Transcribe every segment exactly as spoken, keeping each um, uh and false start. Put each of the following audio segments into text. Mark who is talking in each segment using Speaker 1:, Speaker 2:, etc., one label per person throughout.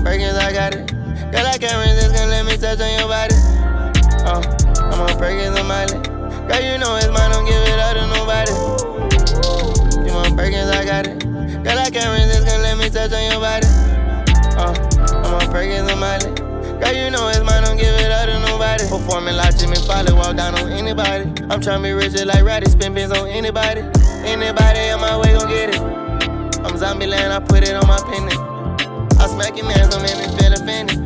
Speaker 1: Perkins, I got it. Girl, I can't resist, gonna let me touch on your body. Oh, I'm on Perkins and Miley. Girl, you know it's mine, don't give it up to nobody. You want Perkins, I got it. Girl, I can't resist, gonna let me touch on your body. Oh, I'm on Perkins and Miley. Girl, you know it's mine, don't give it up to nobody. Performing like Jimmy Fallon, walk down on anybody. I'm tryna be rich just like Ratty, spin bins on anybody. Anybody on my way gon' get it. I'm zombie land, I put it on my pendant. I smack your man, don't make me feel offended.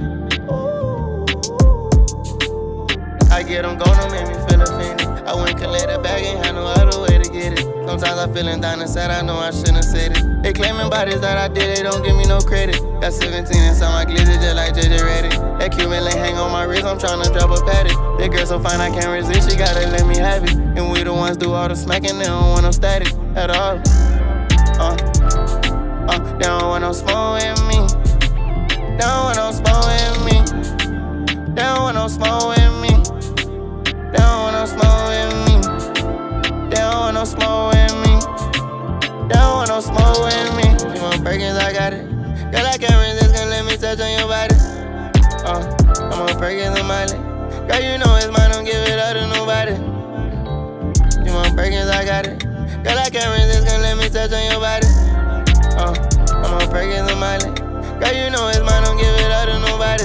Speaker 1: I get them gold, don't make me feel offended. I went and collect the bag, ain't had no other way to get it. Sometimes I feelin' down inside, I know I shouldn't said it. They claiming bodies that I did, they don't give me no credit. Got seventeen inside my glizzy just like J J Reddick. That Cuban link hang on my wrist, I'm tryna drop a patty. That girl so fine I can't resist, she gotta let me have it. And we the ones do all the smacking, they don't want no static at all. Uh, uh, they don't want no smoke with me. They don't want no smoke with me. They don't want no smoke with me. They don't want no smoke with me. They don't want no smoke with me. They don't want no smoke with me. You want Perkins, I got it. Girl, I can't resist, gonna let me touch on your body. Oh, I'm on Perkins and Miley. Girl, you know it's mine, don't give it up to nobody. You want Perkins, I got it. Girl, I can't resist, gonna let me touch on your body. Oh, I'm on Perkins and Miley. Girl, you know it's mine, don't give it up to nobody.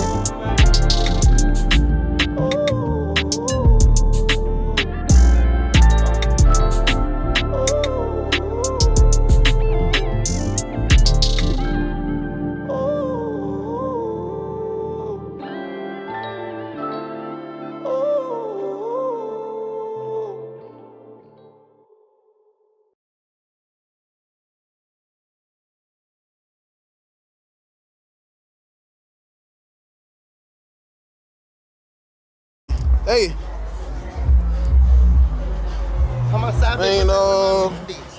Speaker 2: Hey.
Speaker 1: How much side
Speaker 2: Ain't no.